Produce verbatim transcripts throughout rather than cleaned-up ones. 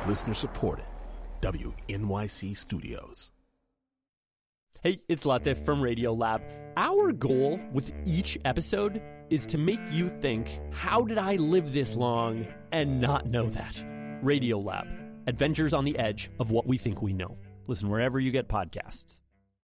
Listener supported. W N Y C Studios. Hey, it's Latif from Radiolab. Our goal with each episode is to make you think, how did I live this long and not know that? Radiolab, adventures on the edge of what we think we know. Listen wherever you get podcasts.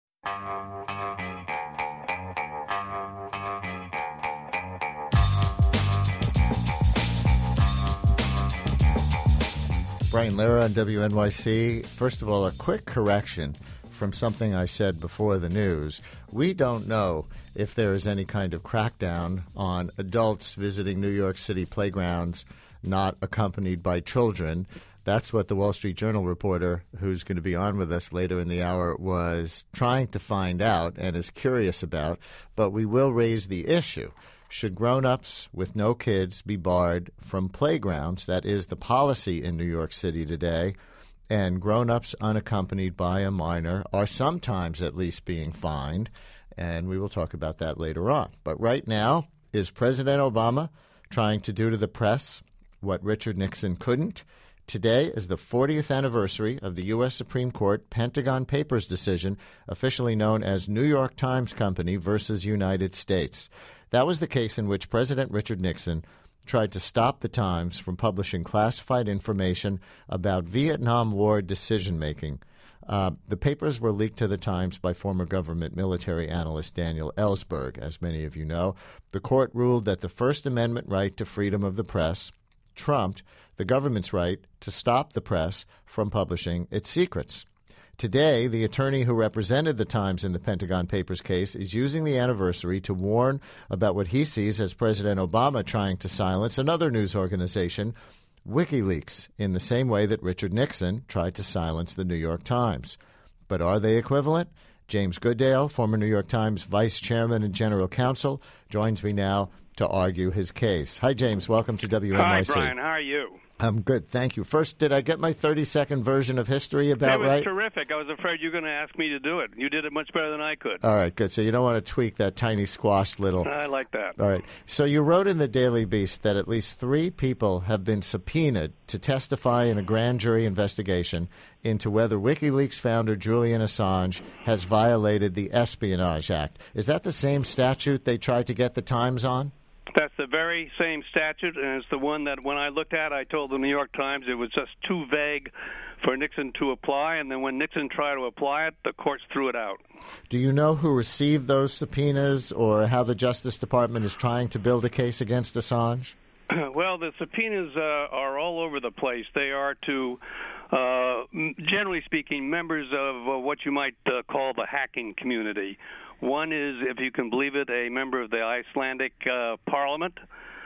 Brian Lehrer on W N Y C. First of all, a quick correction from something I said before the news. We don't know if there is any kind of crackdown on adults visiting New York City playgrounds not accompanied by children. That's what the Wall Street Journal reporter, who's going to be on with us later in the hour, was trying to find out and is curious about. But we will raise the issue. Should grown-ups with no kids be barred from playgrounds? That is the policy in New York City today. And grown-ups unaccompanied by a minor are sometimes at least being fined. And we will talk about that later on. But right now, is President Obama trying to do to the press what Richard Nixon couldn't? Today is the fortieth anniversary of the U S Supreme Court Pentagon Papers decision, officially known as New York Times Company versus United States. That was the case in which President Richard Nixon tried to stop the Times from publishing classified information about Vietnam War decision-making. Uh, the papers were leaked to the Times by former government military analyst Daniel Ellsberg, as many of you know. The court ruled that the First Amendment right to freedom of the press trumped the government's right to stop the press from publishing its secrets. Today, the attorney who represented the Times in the Pentagon Papers case is using the anniversary to warn about what he sees as President Obama trying to silence another news organization, WikiLeaks, in the same way that Richard Nixon tried to silence the New York Times. But are they equivalent? James Goodale, former New York Times vice chairman and general counsel, joins me now to argue his case. Hi, James. Welcome to W N Y C. Hi, Brian. How are you? I'm good, thank you. First, did I get my thirty-second version of history about right? It was right? terrific. I was afraid you were going to ask me to do it. You did it much better than I could. All right, good. So you don't want to tweak that tiny squashed little... I like that. All right. So you wrote in the Daily Beast that at least three people have been subpoenaed to testify in a grand jury investigation into whether WikiLeaks founder Julian Assange has violated the Espionage Act. Is that the same statute they tried to get the Times on? That's the very same statute, and it's the one that when I looked at, I told the New York Times it was just too vague for Nixon to apply, and then when Nixon tried to apply it, the courts threw it out. Do you know who received those subpoenas or how the Justice Department is trying to build a case against Assange? Well, the subpoenas uh, are all over the place. They are to, uh, generally speaking, members of uh, what you might uh, call the hacking community. One is, if you can believe it, a member of the Icelandic uh, parliament.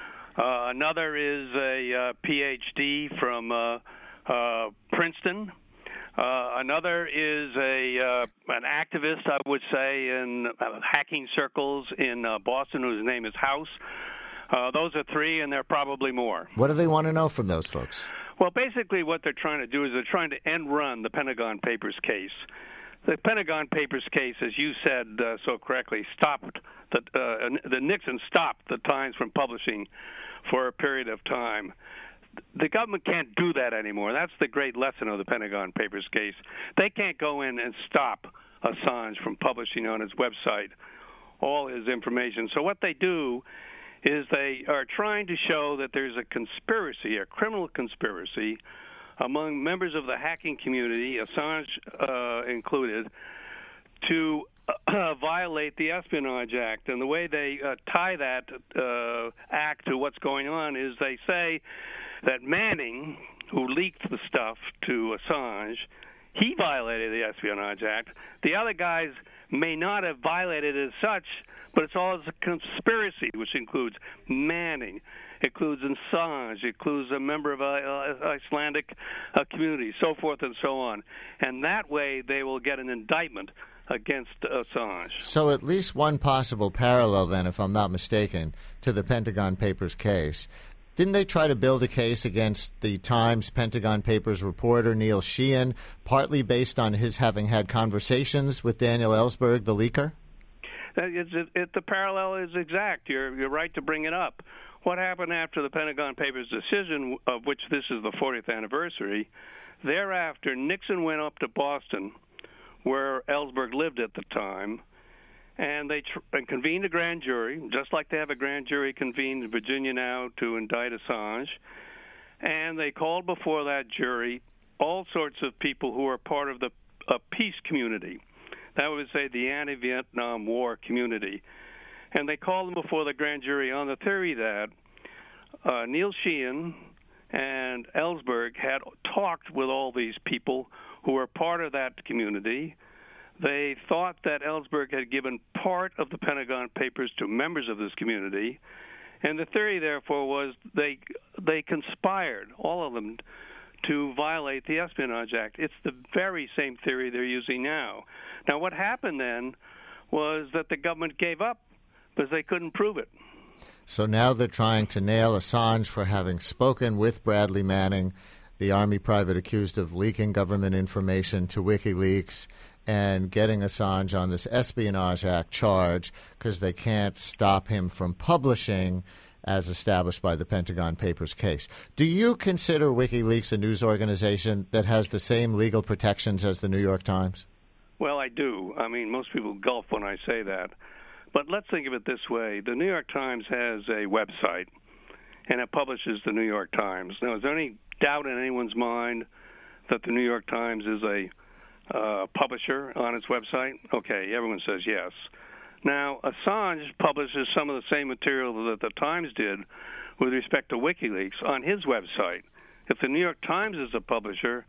Uh, another is a uh, P H D from uh, uh, Princeton. Uh, another is a uh, an activist, I would say, in uh, hacking circles in uh, Boston, whose name is House. Uh, those are three, and there are probably more. What do they want to know from those folks? Well, basically what they're trying to do is they're trying to end run the Pentagon Papers case. The Pentagon Papers case, as you said uh, so correctly, stopped the, uh, the Nixon stopped the Times from publishing for a period of time. The government can't do that anymore. That's the great lesson of the Pentagon Papers case. They can't go in and stop Assange from publishing on his website all his information. So what they do is they are trying to show that there's a conspiracy, a criminal conspiracy, among members of the hacking community, Assange uh, included, to uh, violate the Espionage Act. And the way they uh, tie that uh, act to what's going on is they say that Manning, who leaked the stuff to Assange, he violated the Espionage Act. The other guys may not have violated it as such, but it's all a conspiracy, which includes Manning, includes Assange, includes a member of a uh, Icelandic uh, community, so forth and so on. And that way they will get an indictment against Assange. So at least one possible parallel then, if I'm not mistaken, to the Pentagon Papers case. Didn't they try to build a case against the Times Pentagon Papers reporter Neil Sheehan, partly based on his having had conversations with Daniel Ellsberg, the leaker? It's, it, it, the parallel is exact. You're, you're right to bring it up. What happened after the Pentagon Papers decision, of which this is the fortieth anniversary, Thereafter, Nixon went up to Boston, where Ellsberg lived at the time, and they tr- and convened a grand jury, just like they have a grand jury convened in Virginia now to indict Assange. And they called before that jury all sorts of people who are part of the uh, peace community. That would say the anti-Vietnam War community. And they called them before the grand jury on the theory that uh, Neil Sheehan and Ellsberg had talked with all these people who were part of that community. They thought that Ellsberg had given part of the Pentagon Papers to members of this community. And the theory, therefore, was they they conspired, all of them, to violate the Espionage Act. It's the very same theory they're using now. Now, what happened then was that the government gave up because they couldn't prove it. So now they're trying to nail Assange for having spoken with Bradley Manning, the Army private accused of leaking government information to WikiLeaks, and getting Assange on this Espionage Act charge because they can't stop him from publishing as established by the Pentagon Papers case. Do you consider WikiLeaks a news organization that has the same legal protections as the New York Times? Well, I do. I mean, most people gulp when I say that. But let's think of it this way. The New York Times has a website, and it publishes the New York Times. Now, is there any doubt in anyone's mind that the New York Times is a uh, publisher on its website? Okay, everyone says yes. Now, Assange publishes some of the same material that the Times did with respect to WikiLeaks on his website. If the New York Times is a publisher,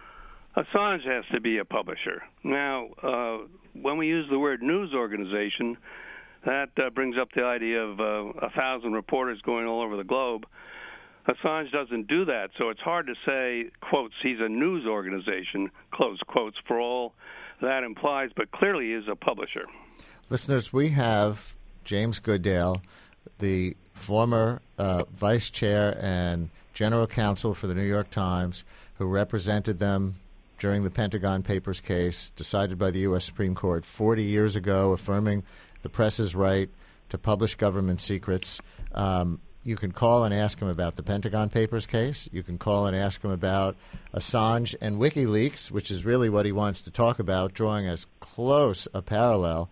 Assange has to be a publisher. Now, uh, when we use the word news organization, that uh, brings up the idea of uh, a thousand reporters going all over the globe. Assange doesn't do that, so it's hard to say, quotes, he's a news organization, close quotes, for all that implies, but clearly is a publisher. Listeners, we have James Goodale, the former uh, vice chair and general counsel for the New York Times, who represented them during the Pentagon Papers case decided by the U S Supreme Court forty years ago, affirming the press's right to publish government secrets. Um, you can call and ask him about the Pentagon Papers case. You can call and ask him about Assange and WikiLeaks, which is really what he wants to talk about, drawing as close a parallel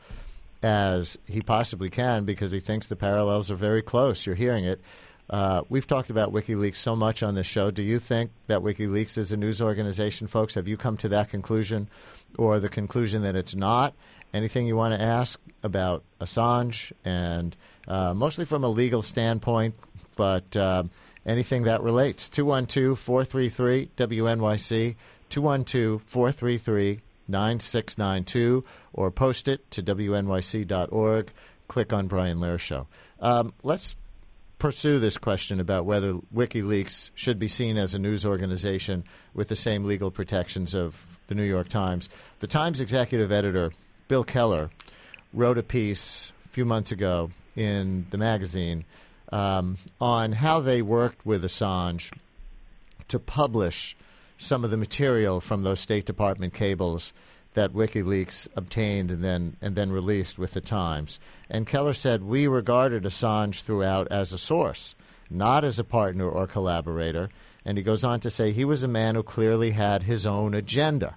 as he possibly can because he thinks the parallels are very close. You're hearing it. Uh, we've talked about WikiLeaks so much on this show. Do you think that WikiLeaks is a news organization, folks? Have you come to that conclusion or the conclusion that it's not? Anything you want to ask about Assange, and uh, mostly from a legal standpoint, but uh, anything that relates? two one two, four three three, W N Y C, two one two, four three three, nine six nine two, or post it to W N Y C dot org. Click on Brian Lehrer Show. Um, let's pursue this question about whether WikiLeaks should be seen as a news organization with the same legal protections of the New York Times. The Times executive editor, Bill Keller, wrote a piece a few months ago in the magazine um, on how they worked with Assange to publish some of the material from those State Department cables that WikiLeaks obtained and then and then released with the Times. And Keller said, we regarded Assange throughout as a source, not as a partner or collaborator. And he goes on to say he was a man who clearly had his own agenda.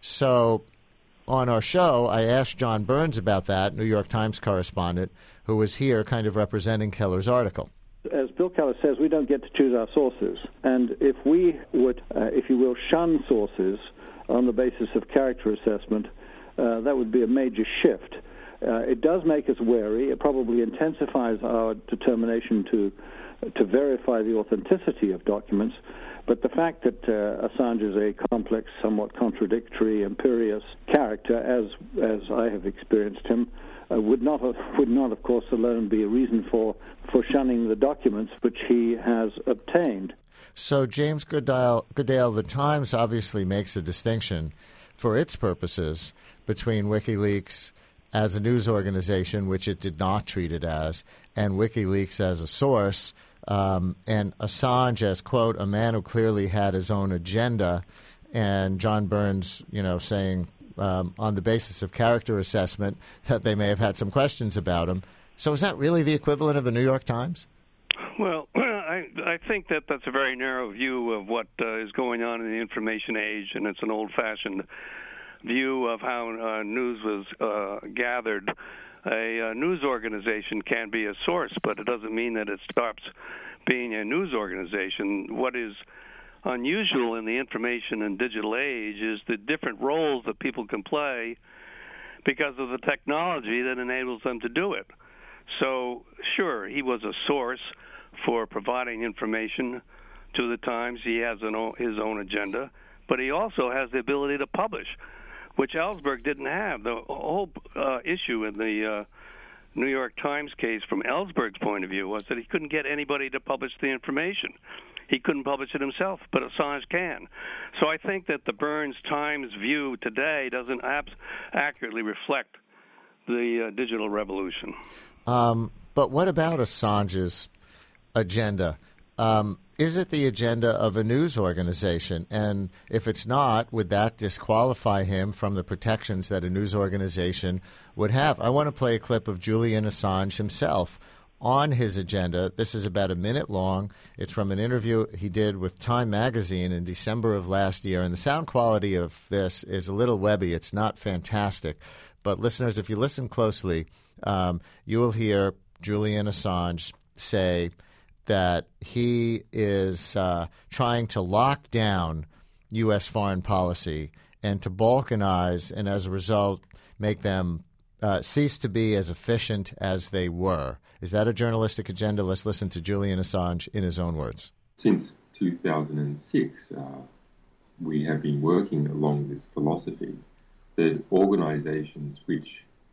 So on our show, I asked John Burns about that, New York Times correspondent, who was here kind of representing Keller's article. As Bill Keller says, we don't get to choose our sources. And if we would, uh, if you will, shun sources on the basis of character assessment, uh, that would be a major shift. Uh, it does make us wary. It probably intensifies our determination to to verify the authenticity of documents. But the fact that uh, Assange is a complex, somewhat contradictory, imperious character, as as I have experienced him, uh, would not have, would not, of course, alone be a reason for for shunning the documents which he has obtained. So, James Goodale, Goodale, the Times obviously makes a distinction for its purposes between WikiLeaks as a news organization, which it did not treat it as, and WikiLeaks as a source, um, and Assange as, quote, a man who clearly had his own agenda, and John Burns, you know, saying um, on the basis of character assessment that they may have had some questions about him. So is that really the equivalent of the New York Times? Well, I I, I think that that's a very narrow view of what uh, is going on in the information age, and it's an old-fashioned view of how uh, news was uh, gathered. A, a news organization can be a source, but it doesn't mean that it stops being a news organization. What is unusual in the information and digital age is the different roles that people can play because of the technology that enables them to do it. So, sure, he was a source for providing information to the Times. He has an o- his own agenda, but he also has the ability to publish, which Ellsberg didn't have. The whole uh, issue in the uh, New York Times case from Ellsberg's point of view was that he couldn't get anybody to publish the information. He couldn't publish it himself, but Assange can. So I think that the Burns Times view today doesn't abs- accurately reflect the uh, digital revolution. Um, but what about Assange's agenda? Um, is it the agenda of a news organization? And if it's not, would that disqualify him from the protections that a news organization would have? I want to play a clip of Julian Assange himself on his agenda. This is about a minute long. It's from an interview he did with Time magazine in December of last year. And the sound quality of this is a little webby. It's not fantastic. But listeners, if you listen closely, um, you will hear Julian Assange say that he is uh, trying to lock down U S foreign policy and to balkanize, and as a result, make them uh, cease to be as efficient as they were. Is that a journalistic agenda? Let's listen to Julian Assange in his own words. Since two thousand six, uh, we have been working along this philosophy that organizations which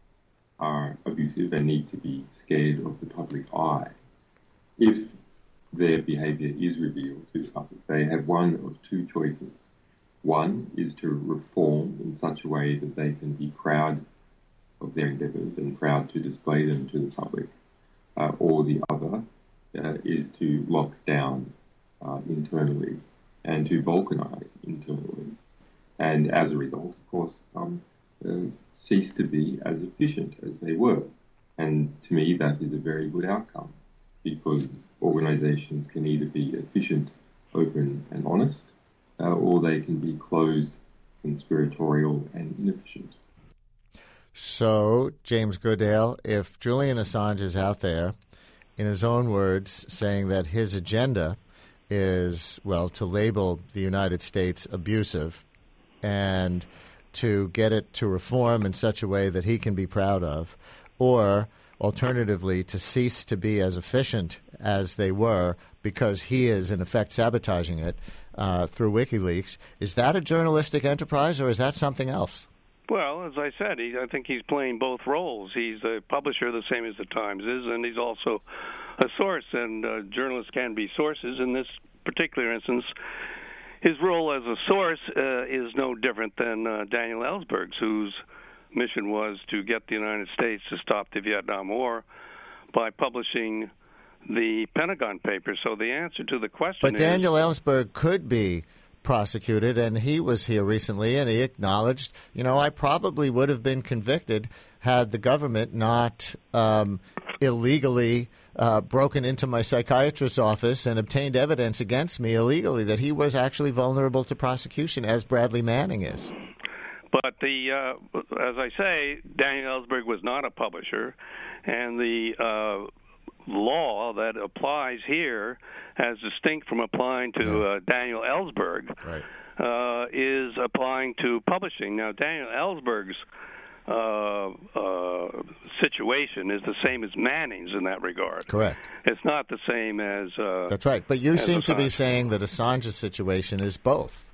are abusive and need to be scared of the public eye, if their behavior is revealed to the public, they have one of two choices. One is to reform in such a way that they can be proud of their endeavors and proud to display them to the public. Uh, or the other uh, is to lock down uh, internally and to balkanize internally. And as a result, of course, um, uh, cease to be as efficient as they were. And to me, that is a very good outcome, because organizations can either be efficient, open, and honest, uh, or they can be closed, conspiratorial, and inefficient. So, James Goodale, if Julian Assange is out there, in his own words, saying that his agenda is, well, to label the United States abusive and to get it to reform in such a way that he can be proud of, or alternatively, to cease to be as efficient as they were because he is, in effect, sabotaging it uh, through WikiLeaks, is that a journalistic enterprise or is that something else? Well, as I said, he, I think he's playing both roles. He's a publisher the same as the Times is, and he's also a source, and uh, journalists can be sources. In this particular instance, his role as a source uh, is no different than uh, Daniel Ellsberg's, whose mission was to get the United States to stop the Vietnam War by publishing the Pentagon Papers. So the answer to the question but is... But Daniel Ellsberg could be prosecuted, and he was here recently, and he acknowledged, you know, I probably would have been convicted had the government not um, illegally uh, broken into my psychiatrist's office and obtained evidence against me illegally that he was actually vulnerable to prosecution, as Bradley Manning is. But the, uh, as I say, Daniel Ellsberg was not a publisher, and the uh, law that applies here, as distinct from applying to uh, Daniel Ellsberg, right. uh, is applying to publishing. Now, Daniel Ellsberg's uh, uh, situation is the same as Manning's in that regard. Correct. It's not the same as uh, That's right. But you seem Assange. to be saying that Assange's situation is both.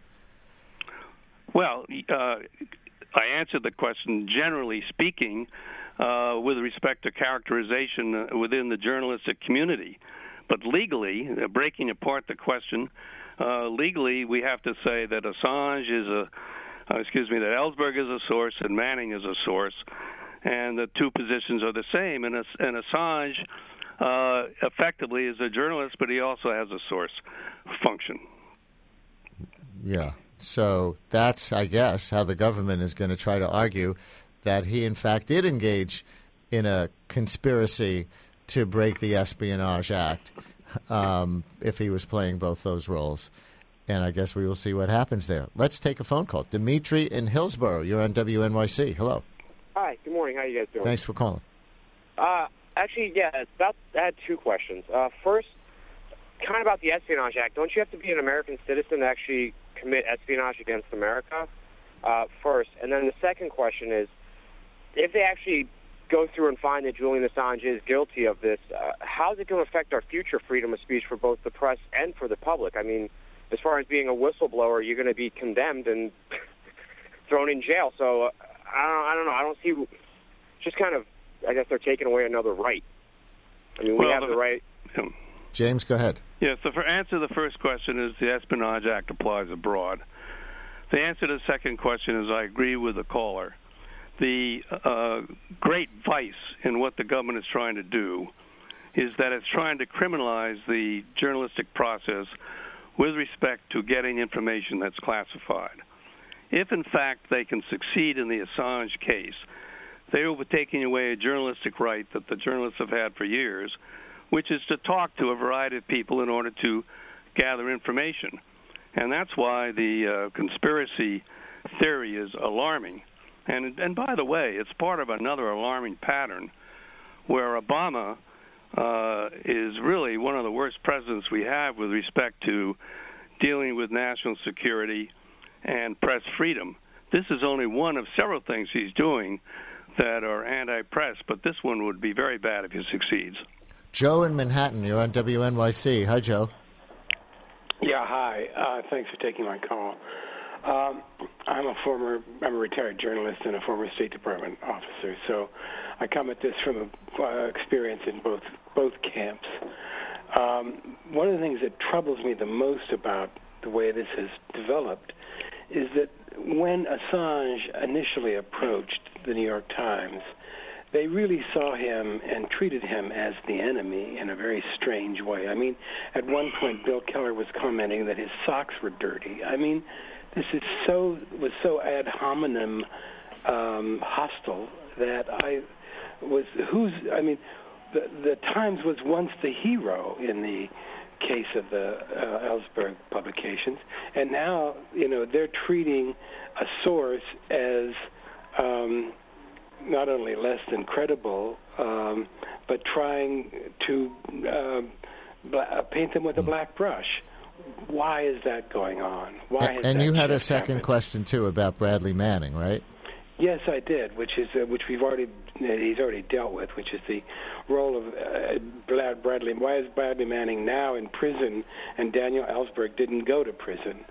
Well, uh, I answered the question generally speaking uh, with respect to characterization within the journalistic community. But legally, uh, breaking apart the question, uh, legally we have to say that Assange is a, uh, excuse me, that Ellsberg is a source and Manning is a source, and the two positions are the same. And, and Assange uh, effectively is a journalist, but he also has a source function. Yeah. So that's, I guess, how the government is going to try to argue that he, in fact, did engage in a conspiracy to break the Espionage Act. um, if he was playing both those roles. And I guess we will see what happens there. Let's take a phone call. Dimitri in Hillsborough, you're on W N Y C. Hello. Hi, good morning. How you guys doing? Thanks for calling. Uh, actually, yeah, it's about, I had two questions. Uh, first, kind of about the Espionage Act. Don't you have to be an American citizen to actually commit espionage against America? Uh, first. And then the second question is, if they actually go through and find that Julian Assange is guilty of this, uh, how is it going to affect our future freedom of speech for both the press and for the public? I mean, as far as being a whistleblower, you're going to be condemned and thrown in jail. So uh, I don't, I don't know. I don't see. Just kind of, I guess they're taking away another right. I mean, we well, have the right. James, go ahead. Yes. The for answer to the first question is the Espionage Act applies abroad. The answer to the second question is I agree with the caller. The uh, great vice in what the government is trying to do is that it's trying to criminalize the journalistic process with respect to getting information that's classified. If, in fact, they can succeed in the Assange case, they will be taking away a journalistic right that the journalists have had for years, which is to talk to a variety of people in order to gather information. And that's why the uh, conspiracy theory is alarming. And, and by the way, it's part of another alarming pattern where Obama uh, is really one of the worst presidents we have with respect to dealing with national security and press freedom. This is only one of several things he's doing that are anti-press, but this one would be very bad if he succeeds. Joe in Manhattan, you're on W N Y C. Hi, Joe. Yeah, hi. Uh, thanks for taking my call. Um, I'm a former, I'm a retired journalist and a former State Department officer, so I come at this from a, uh, experience in both both camps. Um, one of the things that troubles me the most about the way this has developed is that when Assange initially approached the New York Times, they really saw him and treated him as the enemy in a very strange way. I mean, at one point, Bill Keller was commenting that his socks were dirty. I mean, this is so was so ad hominem um, hostile that I was who's I mean, the the Times was once the hero in the case of the uh, Ellsberg publications, and now you know they're treating a source as um, not only less than credible, um, but trying to uh, bla- paint them with a black brush. Why is that going on? Why? And, and you had a second happened? question too about Bradley Manning, right? Yes, I did, which is uh, which we've already uh, he's already dealt with, which is the role of uh, Bradley. Why is Bradley Manning now in prison, and Daniel Ellsberg didn't go to prison?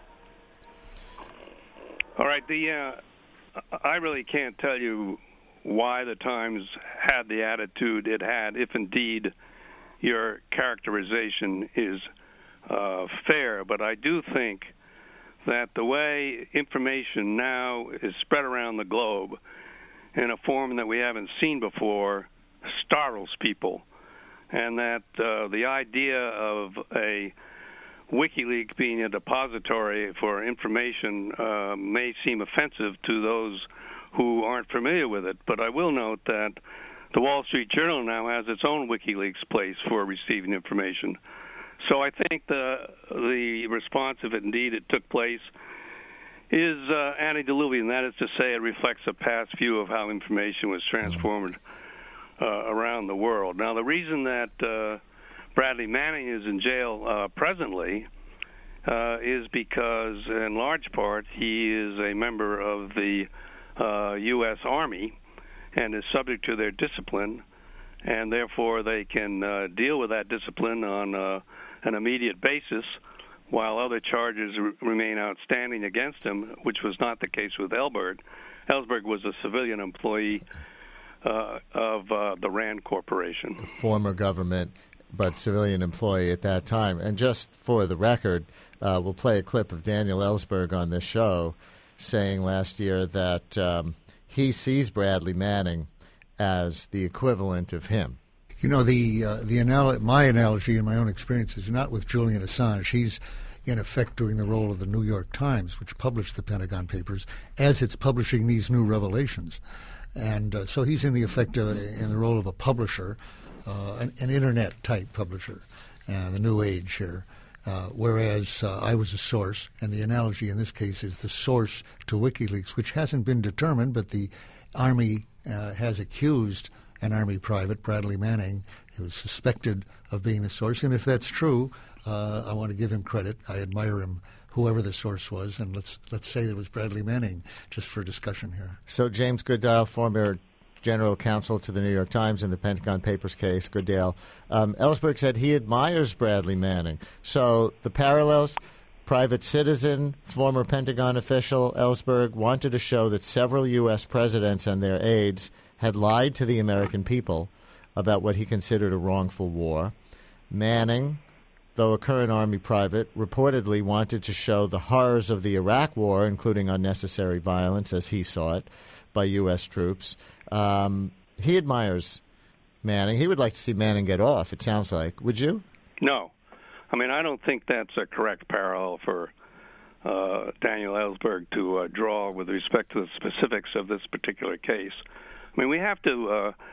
All right, the uh, I really can't tell you why the Times had the attitude it had, if indeed your characterization is uh, fair. But I do think that the way information now is spread around the globe in a form that we haven't seen before startles people, and that uh, the idea of a WikiLeaks being a depository for information uh, may seem offensive to those who aren't familiar with it. But I will note that the Wall Street Journal now has its own WikiLeaks place for receiving information. So I think the the response, if indeed it took place, is uh, antediluvian. That is to say, it reflects a past view of how information was transformed uh, around the world. Now, the reason that uh, Bradley Manning is in jail uh, presently uh, is because, in large part, he is a member of the uh, U S Army and is subject to their discipline, and therefore they can uh, deal with that discipline on uh, an immediate basis, while other charges r- remain outstanding against him, which was not the case with Ellsberg. Ellsberg was a civilian employee uh, of uh, the RAND Corporation. Former government, but civilian employee at that time. And just for the record, uh, we'll play a clip of Daniel Ellsberg on this show saying last year that um, he sees Bradley Manning as the equivalent of him. You know, the uh, the anal- my analogy and my own experience is not with Julian Assange. He's, in effect, doing the role of the New York Times, which published the Pentagon Papers, as it's publishing these new revelations. And uh, so he's in the effect of, in the role of a publisher, uh, an, an Internet-type publisher. uh, the new age here. Uh, whereas uh, I was a source, and the analogy in this case is the source to WikiLeaks, which hasn't been determined, but the Army uh, has accused an Army private, Bradley Manning, who was suspected of being the source. And if that's true, uh, I want to give him credit. I admire him, whoever the source was, and let's let's say it was Bradley Manning, just for discussion here. So James Goodale, former general counsel to the New York Times in the Pentagon Papers case, Goodale, um, Ellsberg said he admires Bradley Manning. So the parallels, private citizen, former Pentagon official, Ellsberg wanted to show that several U S presidents and their aides had lied to the American people about what he considered a wrongful war. Manning, though a current Army private, reportedly wanted to show the horrors of the Iraq War, including unnecessary violence, as he saw it, by U S troops. Um, he admires Manning. He would like to see Manning get off, it sounds like. Would you? No. I mean, I don't think that's a correct parallel for uh, Daniel Ellsberg to uh, draw with respect to the specifics of this particular case. I mean, we have to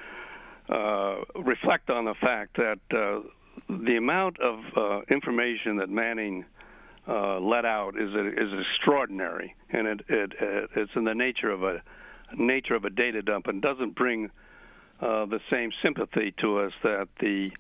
uh, uh, reflect on the fact that uh, the amount of uh, information that Manning uh, let out is is extraordinary, and it, it, it it's in the nature of a nature of a data dump, and doesn't bring uh, the same sympathy to us that the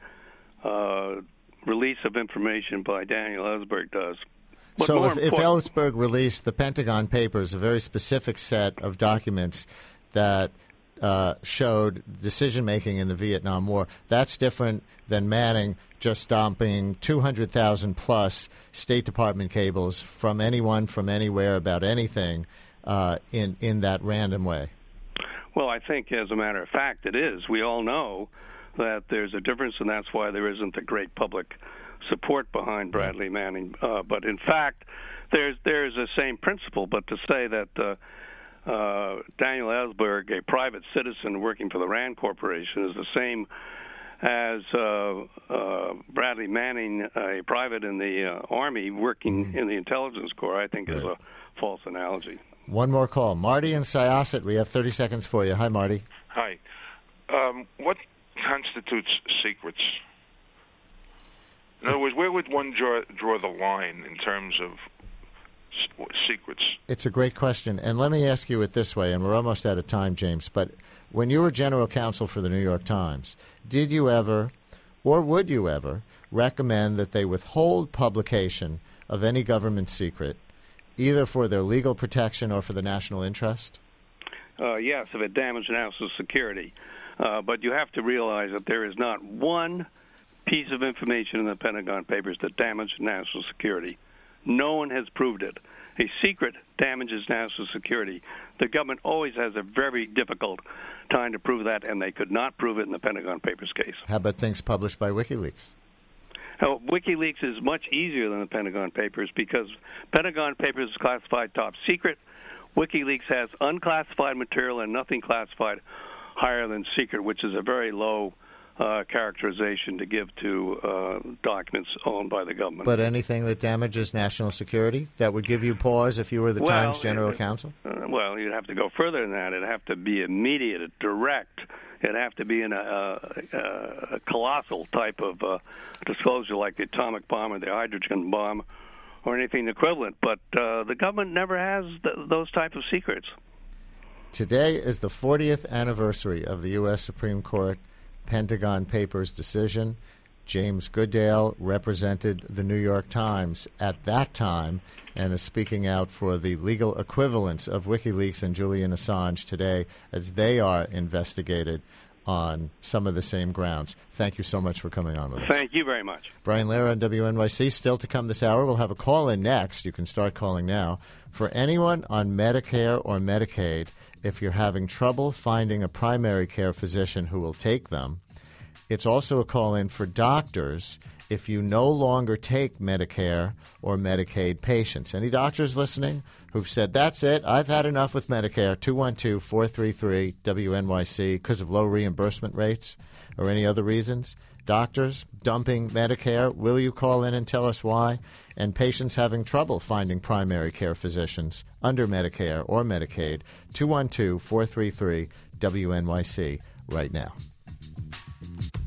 uh, release of information by Daniel Ellsberg does. But so if, if Ellsberg released the Pentagon Papers, a very specific set of documents that uh, showed decision-making in the Vietnam War, that's different than Manning just dumping two hundred thousand plus State Department cables from anyone, from anywhere, about anything uh, in, in that random way. Well, I think, as a matter of fact, it is. We all know that there's a difference, and that's why there isn't the great public support behind Bradley Manning. Uh, but in fact, there's there's the same principle. But to say that uh, uh, Daniel Ellsberg, a private citizen working for the Rand Corporation, is the same as uh, uh, Bradley Manning, a private in the uh, Army working mm-hmm. in the Intelligence Corps, I think right. is a false analogy. One more call. Marty in Syosset, we have thirty seconds for you. Hi, Marty. Hi. Um, what constitutes secrets? In other words, where would one draw, draw the line in terms of s- secrets? It's a great question. And let me ask you it this way, and we're almost out of time, James, but when you were general counsel for the New York Times, did you ever, or would you ever, recommend that they withhold publication of any government secret, either for their legal protection or for the national interest? Uh, yes, if it damaged national security. Uh, but you have to realize that there is not one piece of information in the Pentagon Papers that damaged national security. No one has proved it. A secret damages national security. The government always has a very difficult time to prove that, and they could not prove it in the Pentagon Papers case. How about things published by WikiLeaks? Now, WikiLeaks is much easier than the Pentagon Papers because Pentagon Papers is classified top secret. WikiLeaks has unclassified material and nothing classified higher than secret, which is a very low uh, characterization to give to uh, documents owned by the government. But anything that damages national security, that would give you pause if you were the well, Times general it, counsel? Uh, well, you'd have to go further than that. It'd have to be immediate, direct. It'd have to be in a, a, a colossal type of uh, disclosure like the atomic bomb or the hydrogen bomb or anything equivalent. But uh, the government never has th- those types of secrets. Today is the fortieth anniversary of the U S Supreme Court Pentagon Papers decision. James Goodale represented the New York Times at that time and is speaking out for the legal equivalence of WikiLeaks and Julian Assange today as they are investigated on some of the same grounds. Thank you so much for coming on with us. Thank you very much. Brian Lehrer on W N Y C. Still to come this hour. We'll have a call-in next. You can start calling now. For anyone on Medicare or Medicaid, if you're having trouble finding a primary care physician who will take them, it's also a call-in for doctors if you no longer take Medicare or Medicaid patients. Any doctors listening who've said, that's it, I've had enough with Medicare, two one two, four three three, W N Y C, because of low reimbursement rates or any other reasons? Doctors dumping Medicare, will you call in and tell us why? And patients having trouble finding primary care physicians under Medicare or Medicaid, two one two, four three three, W N Y C right now.